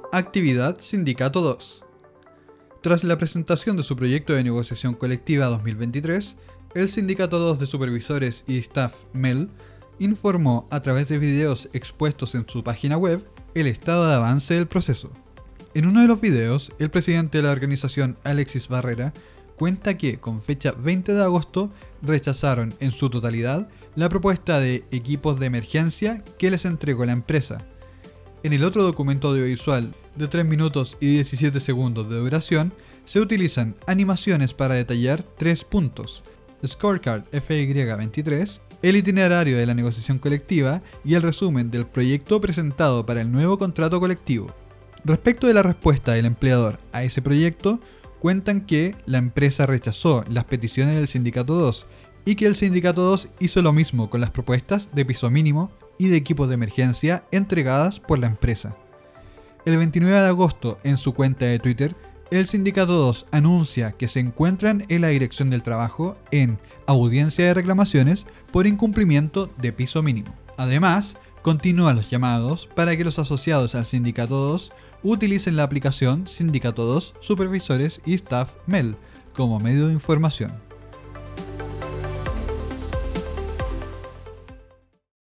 Actividad Sindicato 2. Tras la presentación de su proyecto de negociación colectiva 2023, el Sindicato 2 de Supervisores y Staff MEL informó a través de videos expuestos en su página web el estado de avance del proceso. En uno de los videos, el presidente de la organización, Alexis Barrera, cuenta que con fecha 20 de agosto rechazaron en su totalidad la propuesta de equipos de emergencia que les entregó la empresa. En el otro documento audiovisual de 3 minutos y 17 segundos de duración, se utilizan animaciones para detallar 3 puntos: Scorecard FY23, el itinerario de la negociación colectiva y el resumen del proyecto presentado para el nuevo contrato colectivo. Respecto de la respuesta del empleador a ese proyecto, cuentan que la empresa rechazó las peticiones del Sindicato 2 y que el Sindicato 2 hizo lo mismo con las propuestas de piso mínimo y de equipos de emergencia entregadas por la empresa. El 29 de agosto, en su cuenta de Twitter, el Sindicato 2 anuncia que se encuentran en la Dirección del Trabajo en audiencia de reclamaciones por incumplimiento de piso mínimo. Además, continúan los llamados para que los asociados al Sindicato 2 utilicen la aplicación Sindicato 2 Supervisores y Staff MEL como medio de información.